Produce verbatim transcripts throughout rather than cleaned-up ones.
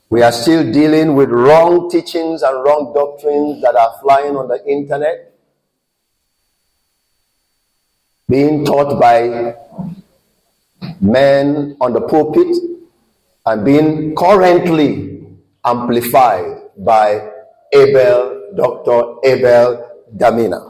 We are still dealing with wrong teachings and wrong doctrines that are flying on the internet, being taught by men on the pulpit and being currently amplified by Abel, Doctor Abel Damina.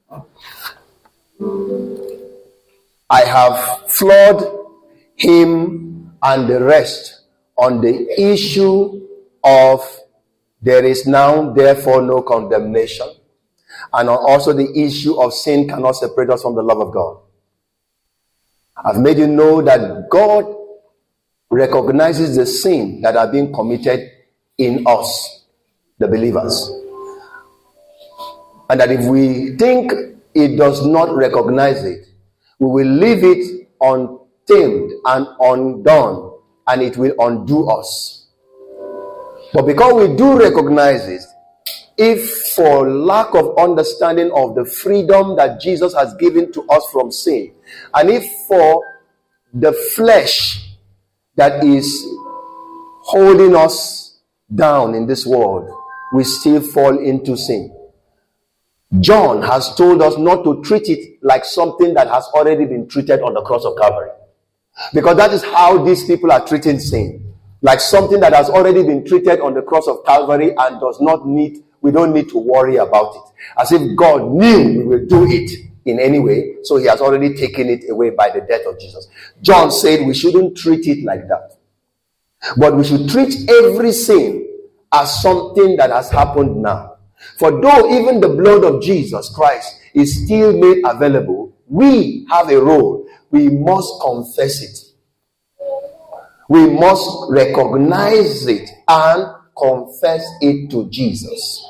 I have floored him and the rest on the issue of there is now therefore no condemnation, and on also the issue of sin cannot separate us from the love of God. I've made you know that God recognizes the sin that are being committed in us, the believers, and that if we think it does not recognize it, we will leave it untamed and undone, and it will undo us. But because we do recognize it, if for lack of understanding of the freedom that Jesus has given to us from sin, and if for the flesh that is holding us down in this world, we still fall into sin, John has told us not to treat it like something that has already been treated on the cross of Calvary. Because that is how these people are treating sin. Like something that has already been treated on the cross of Calvary and does not need, we don't need to worry about it. As if God knew we will do it in any way, so he has already taken it away by the death of Jesus. John said we shouldn't treat it like that. But we should treat every sin as something that has happened now. For though even the blood of Jesus Christ is still made available, we have a role. We must confess it. We must recognize it and confess it to Jesus.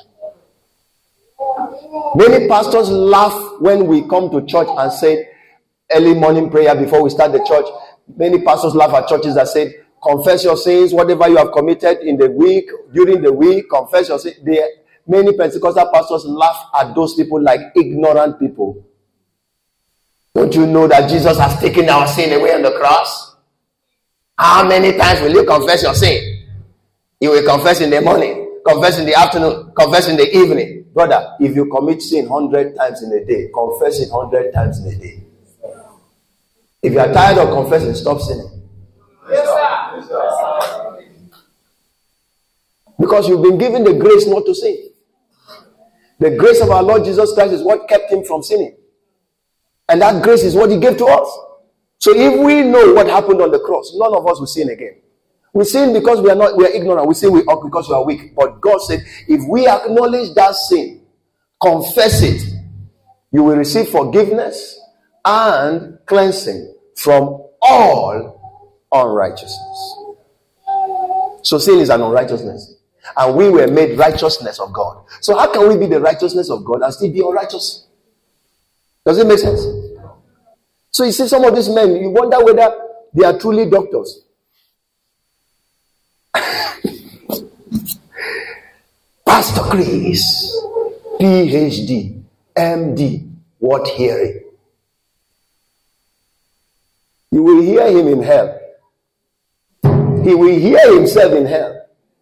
Many pastors laugh when we come to church and say early morning prayer before we start the church. Many pastors laugh at churches that say, confess your sins, whatever you have committed in the week, during the week, confess your sins. They, many Pentecostal pastors laugh at those people like ignorant people. Don't you know that Jesus has taken our sin away on the cross? How many times will you confess your sin? You will confess in the morning, confess in the afternoon, confess in the evening. Brother, if you commit sin one hundred times in a day, confess it one hundred times in a day. If you are tired of confessing, stop sinning. Yes, sir. Yes, sir. Because you've been given the grace not to sin. The grace of our Lord Jesus Christ is what kept him from sinning. And that grace is what he gave to us. So if we know what happened on the cross, none of us will sin again. We sin because we are not, we are ignorant. We sin because we are weak. But God said, if we acknowledge that sin, confess it, you will receive forgiveness and cleansing from all unrighteousness. So sin is an unrighteousness. And we were made righteousness of God. So how can we be the righteousness of God and still be unrighteous? Does it make sense? So you see some of these men, you wonder whether they are truly doctors. Pastor Chris, P H D, M D, what hearing? You will hear him in hell. He will hear himself in hell.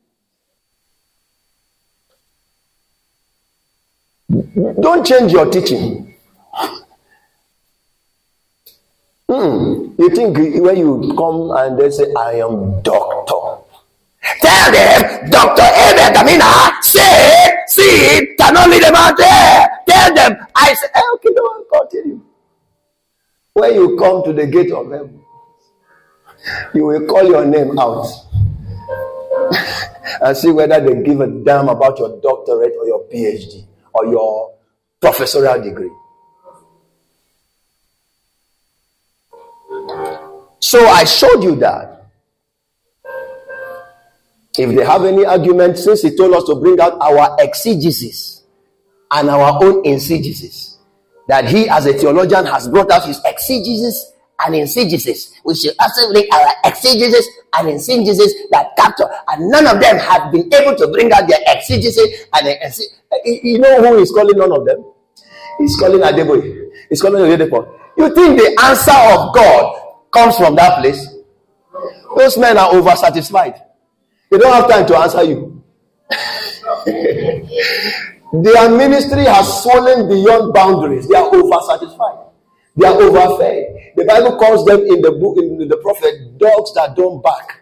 Don't change your teaching. Hmm. You think when you come and they say, I am doctor. Tell them, Doctor Abel Damina said, see, cannot lead them out there. Tell them, I said, hey, okay, don't continue. When you come to the gate of heaven, you will call your name out and see whether they give a damn about your doctorate or your P H D or your professorial degree. So I showed you that. If they have any argument, since he told us to bring out our exegesis and our own exegesis, that he as a theologian has brought out his exegesis and exegesis, we should also bring our exegesis and exegesis that capture, and none of them have been able to bring out their exegesis and exegesis. You know who is calling none of them? He's calling Adeboye. He's calling Oyedepo. You think the answer of God comes from that place? Those men are oversatisfied. They don't have time to answer you. Their ministry has swollen beyond boundaries. They are oversatisfied. They are overfed. The Bible calls them in the book, in the prophet, dogs that don't bark.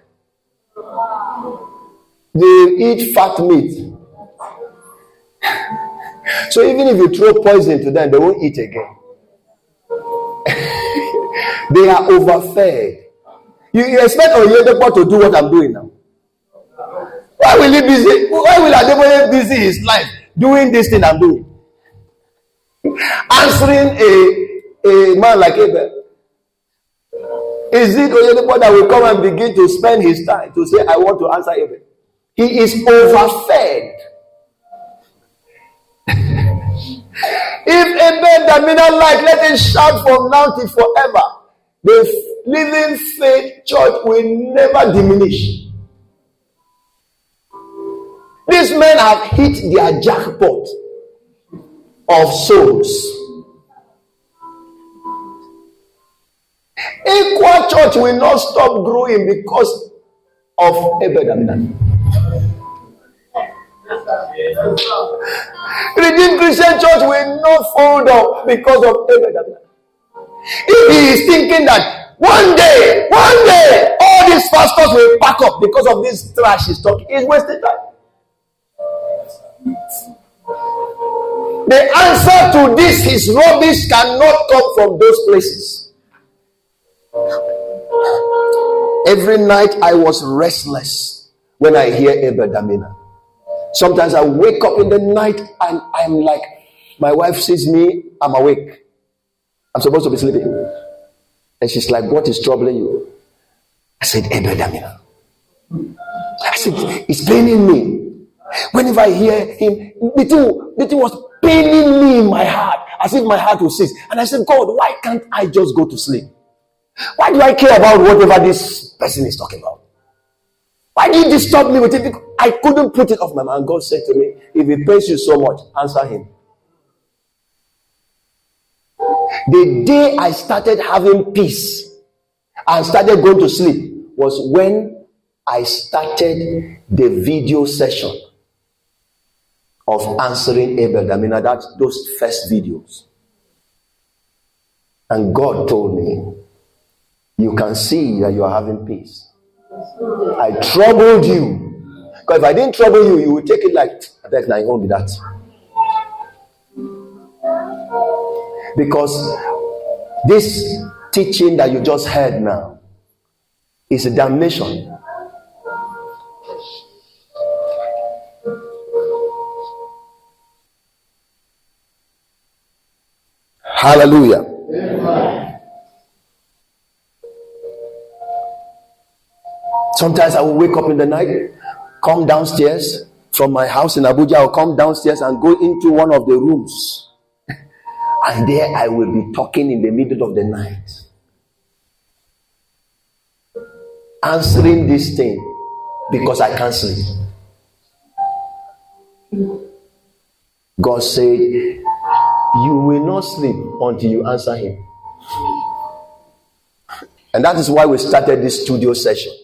They eat fat meat. So even if you throw poison to them, they won't eat again. They are overfed. You, you expect Oyedepo to do what I'm doing now? Why will he busy? Why will Adeboye busy his life doing this thing I'm doing? Answering a, a man like Abel. Is it Oyedepo that will come and begin to spend his time to say, I want to answer Abel? He is overfed. If Abel Damina like, let him shout from now till forever. The Living Faith Church will never diminish. These men have hit their jackpot of souls. Equa Church will not stop growing because of Abel Damina. Redeemed Christian Church will not fold up because of Abel Damina. If he is thinking that one day, one day, all these pastors will pack up because of this trash he's talking, he's wasting time. The answer to this, his rubbish, cannot come from those places. Every night I was restless when I hear Abel Damina. Sometimes I wake up in the night and I'm like, my wife sees me, I'm awake. I'm supposed to be sleeping. And she's like, what is troubling you? I said, Abel Damina. I said, it's paining me. Whenever I hear him, the thing, the thing was paining me in my heart, as if my heart will cease. And I said, God, why can't I just go to sleep? Why do I care about whatever this person is talking about? Why do you disturb me with it? I couldn't put it off my mind. God said to me, if he pains you so much, answer him. The day I started having peace and started going to sleep was when I started the video session of answering Abel Damina. That's those first videos. And God told me, you can see that you are having peace. I troubled you. Because if I didn't trouble you, you would take it like, I beg, now it won't be that. Because this teaching that you just heard now is a damnation. Hallelujah. Amen. Sometimes I will wake up in the night, come downstairs from my house in Abuja, I'll come downstairs and go into one of the rooms. And there I will be talking in the middle of the night. Answering this thing because I can't sleep. God said, you will not sleep until you answer him. And that is why we started this studio session.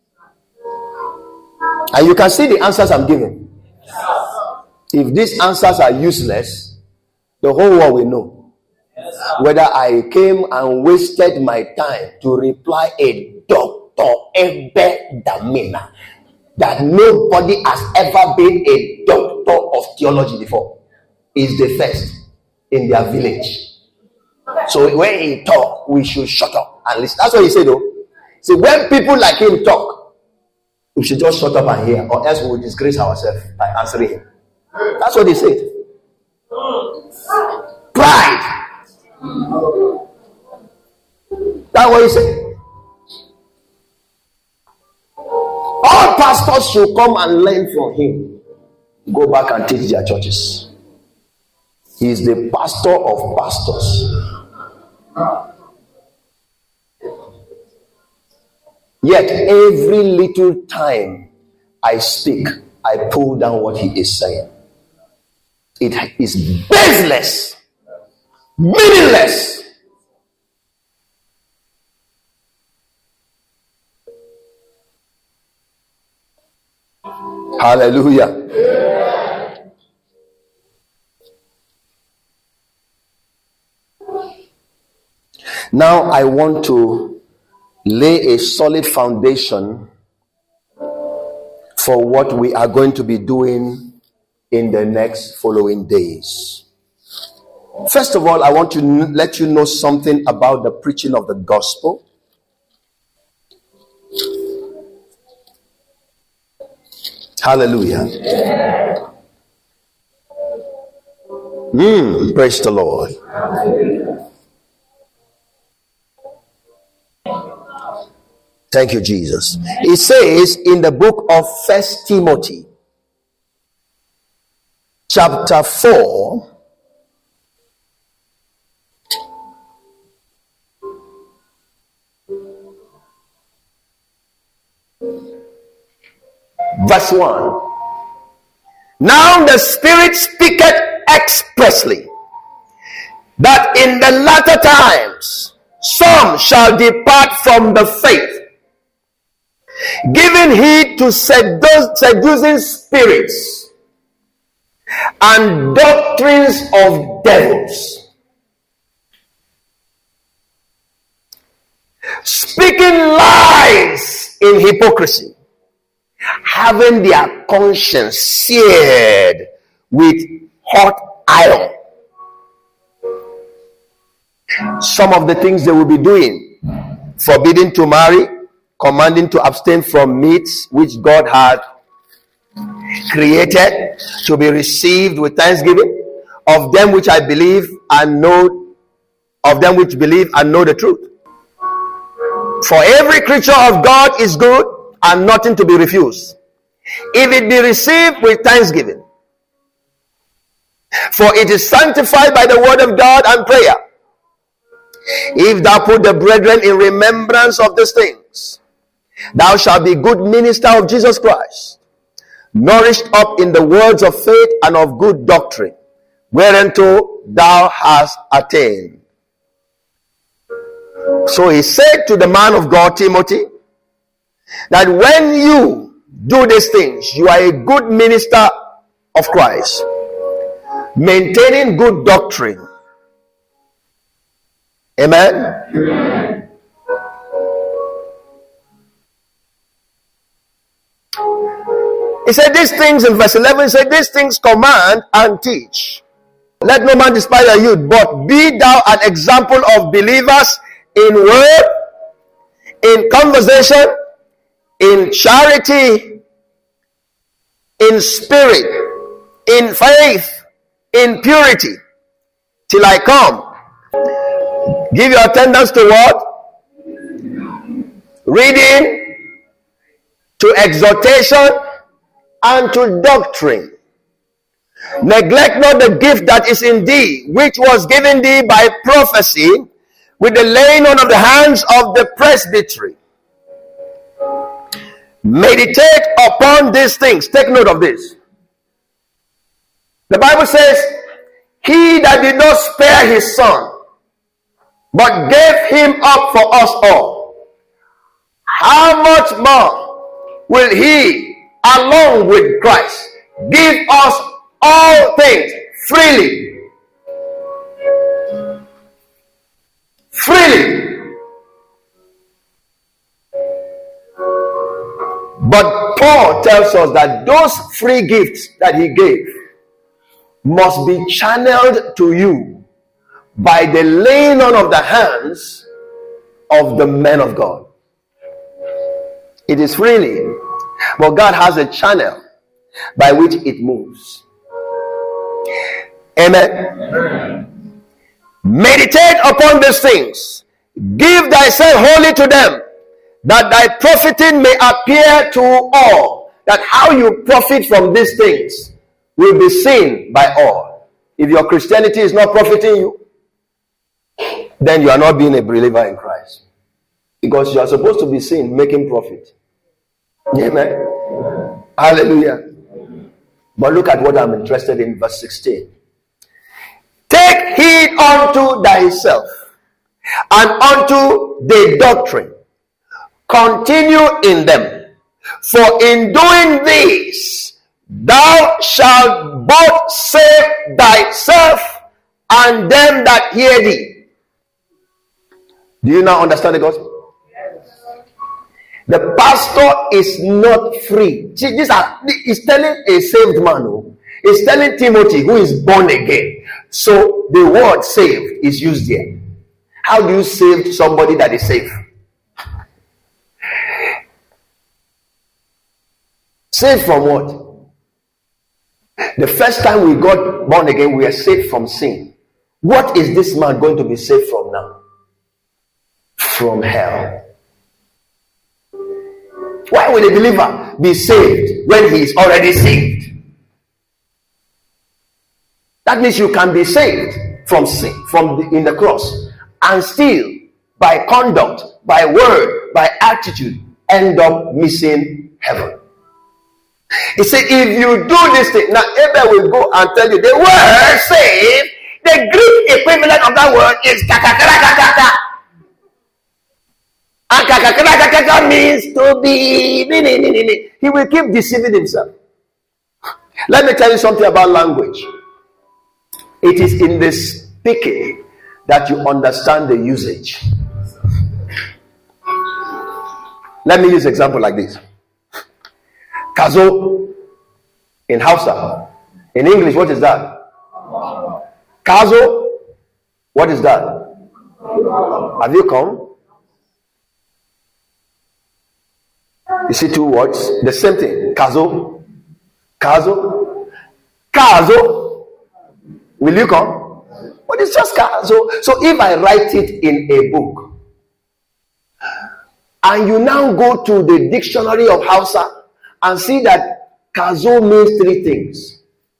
And you can see the answers I'm giving. If these answers are useless, the whole world will know whether I came and wasted my time to reply a Doctor Abel Damina that nobody has ever been a doctor of theology before. Is the first in their village. So when he talk, we should shut up and listen. That's what he said though. See, when people like him talk, we should just shut up and hear, or else we will disgrace ourselves by answering him. That's what he said. Pride. That's what he said. All pastors should come and learn from him. Go back and teach their churches. He is the pastor of pastors. Yet every little time I speak, I pull down what he is saying. It is baseless, meaningless. Hallelujah. Now I want to lay a solid foundation for what we are going to be doing in the next following days. First of all, I want to n- let you know something about the preaching of the gospel. Hallelujah. Mm, praise the Lord. Thank you, Jesus. It says in the book of First Timothy, chapter four, verse one. Now the Spirit speaketh expressly that in the latter times some shall depart from the faith, giving heed to sedu- seducing spirits and doctrines of devils, speaking lies in hypocrisy, having their conscience seared with hot iron. Some of the things they will be doing: forbidding to marry, commanding to abstain from meats which God had created to be received with thanksgiving, of them which I believe and know, of them which believe and know the truth. For every creature of God is good and nothing to be refused, if it be received with thanksgiving. For it is sanctified by the word of God and prayer. If thou put the brethren in remembrance of these things, thou shalt be good minister of Jesus Christ, nourished up in the words of faith and of good doctrine, whereunto thou hast attained. So he said to the man of God, Timothy, that when you do these things, you are a good minister of Christ, maintaining good doctrine. Amen? Amen. He said these things in verse eleven. He said these things command and teach. Let no man despise thy youth, but be thou an example of believers in word, in conversation, in charity, in spirit, in faith, in purity, till I come. Give your attendance to what? Reading, to exhortation, and to doctrine. Neglect not the gift that is in thee, which was given thee by prophecy, with the laying on of the hands of the presbytery. Meditate upon these things. Take note of this. The Bible says, he that did not spare his son, but gave him up for us all, how much more will he, along with Christ, give us all things freely? Freely. But Paul tells us that those free gifts that he gave must be channeled to you by the laying on of the hands of the men of God. It is freely, but God has a channel by which it moves. Amen. Amen. Meditate upon these things. Give thyself wholly to them, that thy profiting may appear to all. That how you profit from these things will be seen by all. If your Christianity is not profiting you, then you are not being a believer in Christ. Because you are supposed to be seen making profit. Amen. Hallelujah. But look at what I'm interested in, verse sixteen. Take heed unto thyself and unto the doctrine. Continue in them. For in doing this, thou shalt both save thyself and them that hear thee. Do you now understand the gospel? The pastor is not free. See, these are, he's telling a saved man, oh, he's telling Timothy, who is born again. So the word saved is used here. How do you save somebody that is safe? Saved from what? The first time we got born again, we are saved from sin. What is this man going to be saved from now? From hell. Why will a believer be saved when he is already saved? That means you can be saved from sin, from the, in the cross, and still, by conduct, by word, by attitude, end up missing heaven. He said, if you do this thing, now Abel will go and tell you the word saved, the Greek equivalent of that word is kakakakakaka. And kakakakakaka means to be. He will keep deceiving himself. Let me tell you something about language. It is in the speaking that you understand the usage. Let me use an example like this. Kazo in Hausa. In English, what is that? Kazo, what is that? Have you come? You see two words, the same thing. Kazo, Kazo, Kazo. Will you come? But it's just Kazo. So if I write it in a book, and you now go to the dictionary of Hausa and see that Kazo means three things,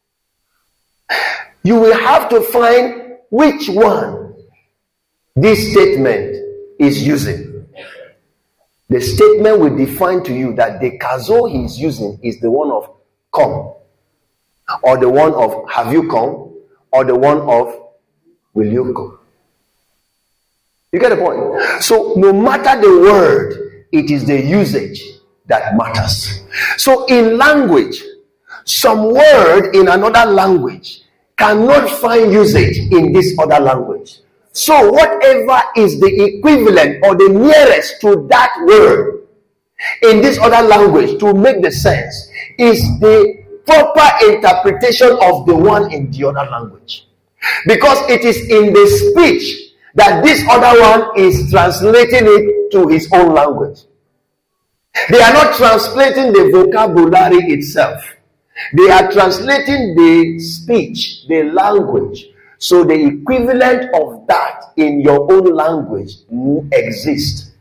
you will have to find which one this statement is using. The statement will define to you that the Kazo he is using is the one of come, or the one of have you come, or the one of will you come. You get the point? So no matter the word, it is the usage that matters. So in language, some word in another language cannot find usage in this other language. So whatever is the equivalent or the nearest to that word in this other language to make the sense is the proper interpretation of the one in the other language. Because it is in the speech that this other one is translating it to his own language. They are not translating the vocabulary itself. They are translating the speech, the language. So the equivalent of that in your own language exists.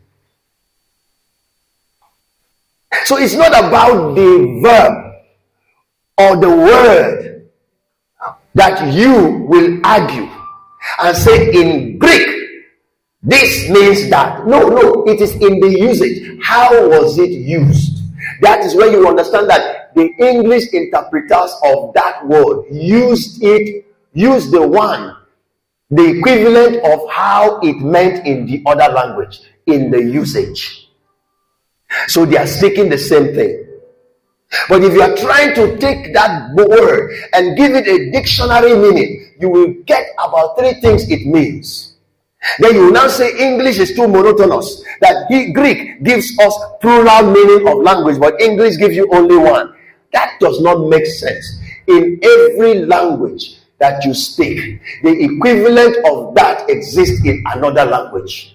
So it's not about the verb or the word that you will argue and say in Greek, this means that. No, no, it is in the usage. How was it used? That is where you understand that the English interpreters of that word used it, used the one, the equivalent of how it meant in the other language, in the usage. So they are speaking the same thing. But if you are trying to take that word and give it a dictionary meaning, you will get about three things it means. Then you will now say English is too monotonous, that Greek gives us plural meaning of language, but English gives you only one. That does not make sense. In every language that you speak, the equivalent of that exists in another language.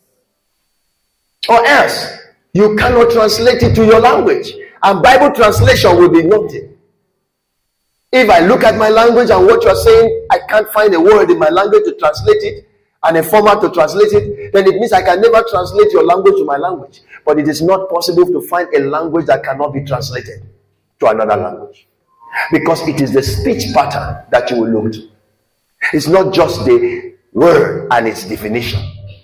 Or else, you cannot translate it to your language, and Bible translation will be nothing. If I look at my language and what you are saying, I can't find a word in my language to translate it, and a format to translate it, then it means I can never translate your language to my language. But it is not possible to find a language that cannot be translated to another language. Because it is the speech pattern that you will look to. It's not just the word and its definition.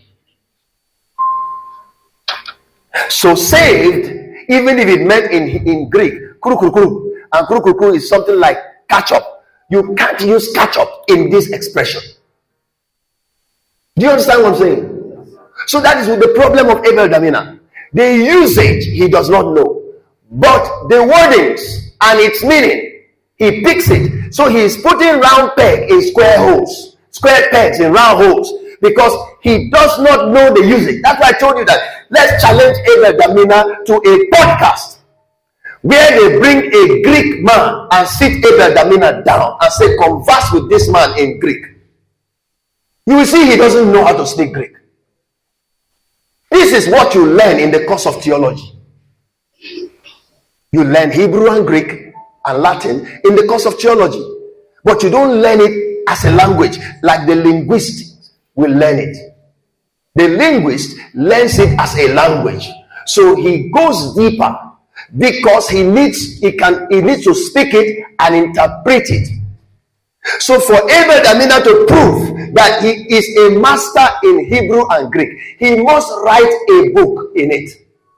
So saved, even if it meant in, in Greek, kuru kuru kuru, and kuru kuru kuru is something like catch up. You can't use catch up in this expression. Do you understand what I'm saying? So that is the problem of Abel Damina. The usage he does not know, but the wordings and its meaning. He picks it. So he is putting round peg in square holes, square pegs in round holes, because he does not know the usage. That's why I told you that let's challenge Abel Damina to a podcast where they bring a Greek man and sit Abel Damina down and say, converse with this man in Greek. You will see he doesn't know how to speak Greek. This is what you learn in the course of theology. You learn Hebrew and Greek and Latin in the course of theology, but you don't learn it as a language like the linguist will learn it. The linguist learns it as a language, so he goes deeper because he needs he can he needs to speak it and interpret it. So for Abel Damina to prove that he is a master in Hebrew and Greek, he must write a book in it.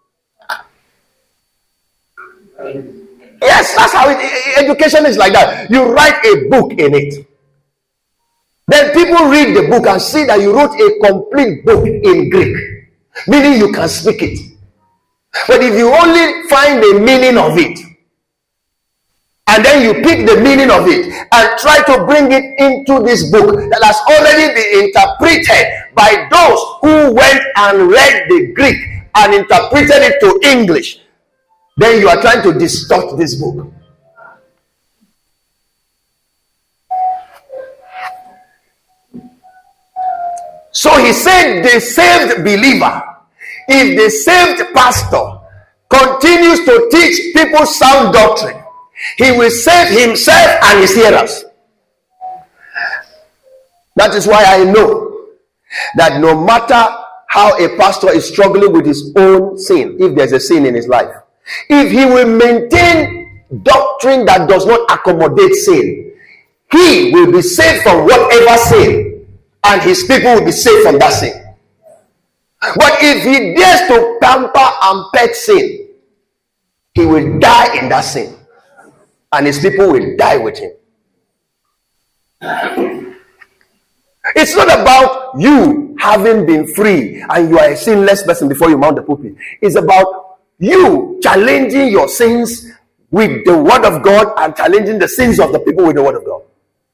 Yes, that's how it, education is like that. You write a book in it. Then people read the book and see that you wrote a complete book in Greek, meaning you can speak it. But if you only find the meaning of it, and then you pick the meaning of it and try to bring it into this book that has already been interpreted by those who went and read the Greek and interpreted it to English, then you are trying to distort this book. So he said the saved believer, if the saved pastor continues to teach people sound doctrine, he will save himself and his hearers. That is why I know that no matter how a pastor is struggling with his own sin, if there's a sin in his life, if he will maintain doctrine that does not accommodate sin, he will be saved from whatever sin, and his people will be saved from that sin. But if he dares to pamper and pet sin, he will die in that sin, and his people will die with him. It's not about you having been free and you are a sinless person before you mount the pulpit. It's about you challenging your sins with the word of God and challenging the sins of the people with the word of God.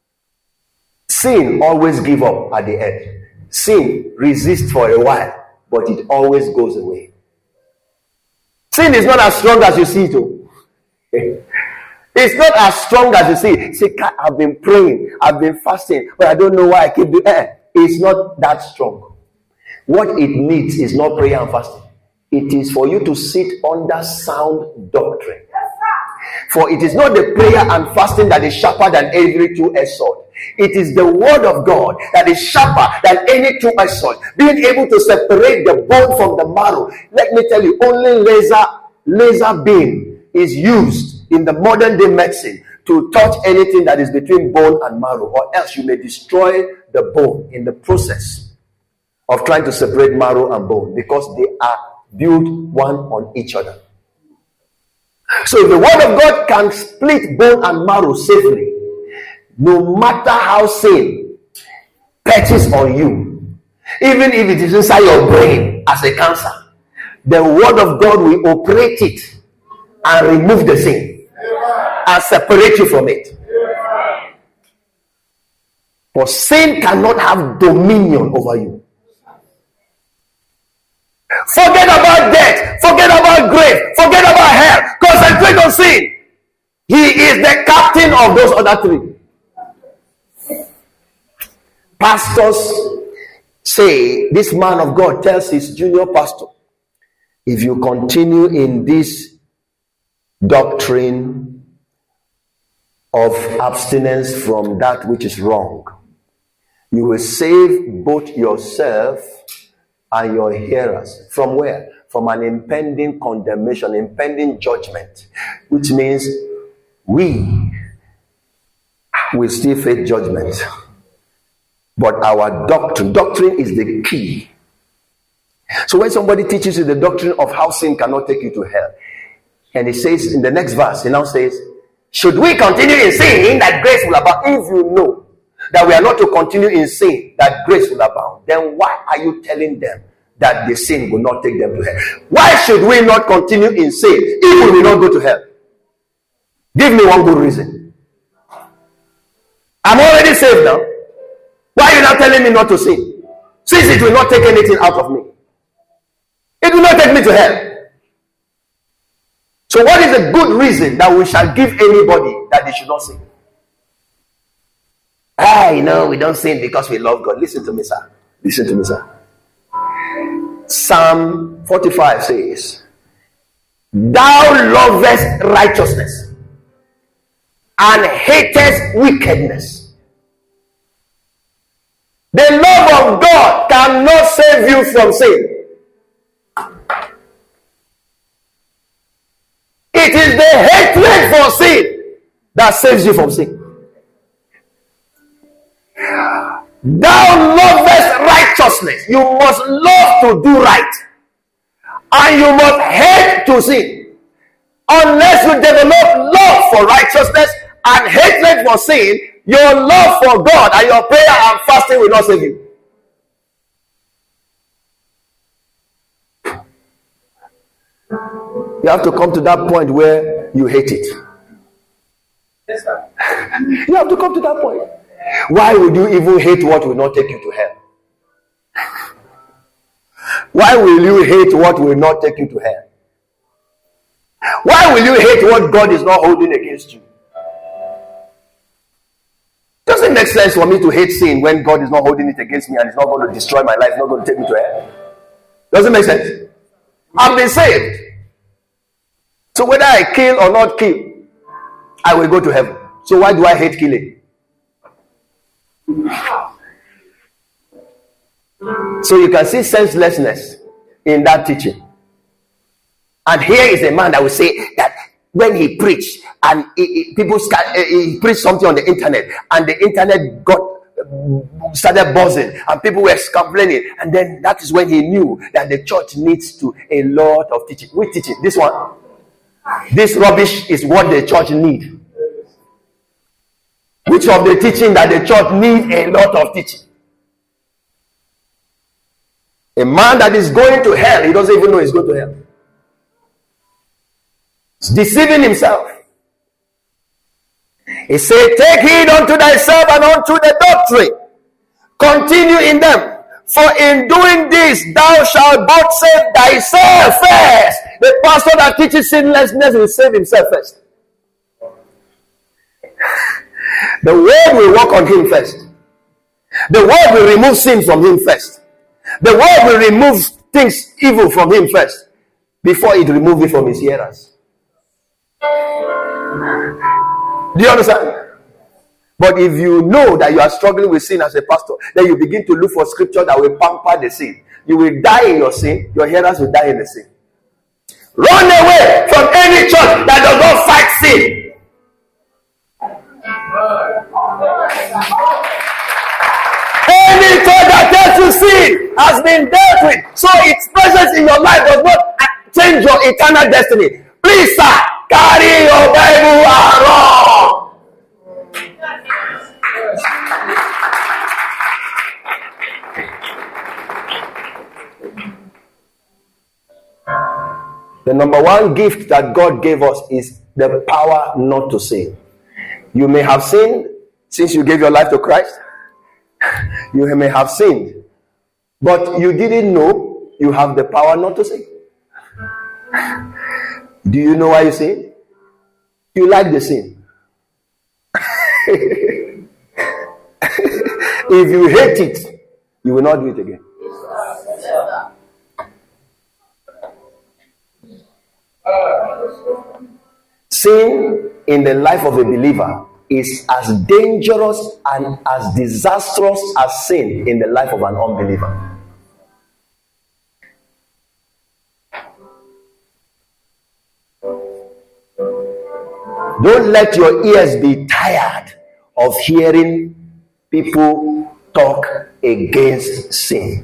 Sin always gives up at the end. Sin resists for a while, but it always goes away. Sin is not as strong as you see it. Oh. It's not as strong as you see. Say, I've been praying, I've been fasting, but I don't know why I keep doing it. It's not that strong. What it needs is not prayer and fasting. It is for you to sit under sound doctrine. For it is not the prayer and fasting that is sharper than every two-edged sword. It is the word of God that is sharper than any two-edged sword. Being able to separate the bone from the marrow. Let me tell you, only laser, laser beam is used in the modern day medicine to touch anything that is between bone and marrow, or else you may destroy the bone in the process of trying to separate marrow and bone, because they are built one on each other. So if the word of God can split bone and marrow safely, no matter how sin patches on you, even if it is inside your brain as a cancer, the word of God will operate it and remove the sin and separate you from it. For sin cannot have dominion over you. Forget about death, forget about grave, forget about hell. Concentrate on sin. He is the captain of those other three. Pastors say, this man of God tells his junior pastor, if you continue in this doctrine of abstinence from that which is wrong, you will save both yourself and your hearers. From where? From an impending condemnation, impending judgment, which means we will still face judgment. But our doctrine, doctrine is the key. So when somebody teaches you the doctrine of how sin cannot take you to hell, and he says in the next verse, he now says, should we continue in sin that grace will abound? If you know that we are not to continue in sin that grace will abound, then why are you telling them that the sin will not take them to hell? Why should we not continue in sin if we will not go to hell? Give me one good reason. I'm already saved now. Why are you not telling me not to sin? Since it will not take anything out of me. It will not take me to hell. So what is a good reason that we shall give anybody that they should not sin? Ah, you know, we don't sin because we love God. Listen to me, sir. Listen to me, sir. Psalm forty-five says, thou lovest righteousness and hatest wickedness. The love of God cannot save you from sin. It is the hatred for sin that saves you from sin. Thou lovest righteousness. You must love to do right. And you must hate to sin. Unless you develop love for righteousness and hatred for sin, your love for God and your prayer and fasting will not save you. You have to come to that point where you hate it. Yes, sir. You have to come to that point. Why would you even hate what will not take you to hell? Why will you hate what will not take you to hell? Why will you hate what God is not holding against you? Doesn't make sense for me to hate sin when God is not holding it against me and it's not going to destroy my life, not going to take me to hell. Doesn't make sense. I've been saved. So whether I kill or not kill, I will go to heaven. So why do I hate killing? So you can see senselessness in that teaching. And here is a man that will say that when he preached and he, he, people start, he preached something on the internet and the internet got started buzzing and people were complaining, and then that is when he knew that the church needs to a lot of teaching. Which teaching? This one. This rubbish is what the church needs. Which of the teaching that the church needs a lot of teaching? A man that is going to hell, he doesn't even know he's going to hell. He's deceiving himself. He said, take heed unto thyself and unto the doctrine. Continue in them. For in doing this, thou shalt both save thyself first. The pastor that teaches sinlessness will save himself first. The word will work on him first. The word will remove sin from him first. The word will remove things evil from him first before it removes it from his hearers. Do you understand? But if you know that you are struggling with sin as a pastor, then you begin to look for scripture that will pamper the sin. You will die in your sin. Your hearers will die in the sin. Run away from any church that does not fight sin. Any church that tells you sin has been dealt with, so its presence in your life does not change your eternal destiny. Please, sir, carry your Bible around. The number one gift that God gave us is the power not to sin. You may have sinned since you gave your life to Christ. You may have sinned, but you didn't know you have the power not to sin. Do you know why you sin? You like the sin. If you hate it, you will not do it again. Sin in the life of a believer is as dangerous and as disastrous as sin in the life of an unbeliever. Don't let your ears be tired of hearing people talk against sin.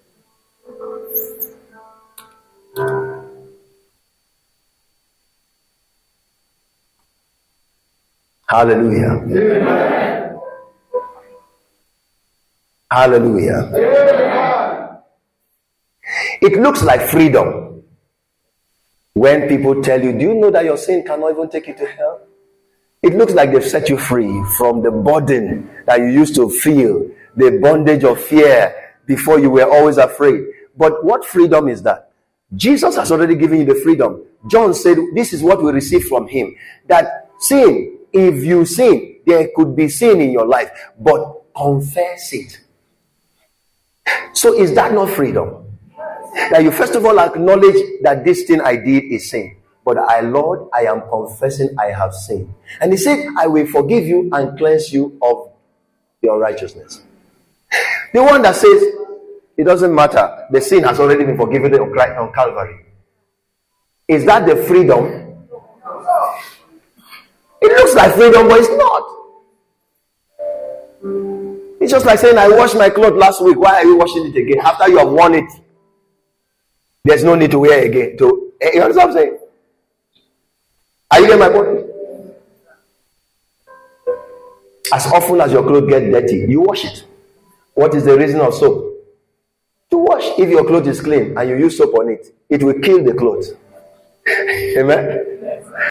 Hallelujah. Amen. Hallelujah. Amen. It looks like freedom when people tell you, do you know that your sin cannot even take you to hell? It looks like they've set you free from the burden that you used to feel, the bondage of fear before you were always afraid. But what freedom is that? Jesus has already given you the freedom. John said, this is what we receive from him. That sin, if you sin, there could be sin in your life, but confess it. So is that not freedom? That you first of all acknowledge that this thing I did is sin. But I, Lord, I am confessing I have sinned. And he said, I will forgive you and cleanse you of your righteousness. The one that says, it doesn't matter, the sin has already been forgiven on Calvary. Is that the freedom? It looks like freedom, but it's not. It's just like saying, I washed my clothes last week. Why are you washing it again? After you have worn it, there's no need to wear it again. To, you understand what I'm saying? Are you getting my point? As often as your clothes get dirty, you wash it. What is the reason of soap? To wash. If your clothes is clean and you use soap on it, it will kill the clothes. Amen?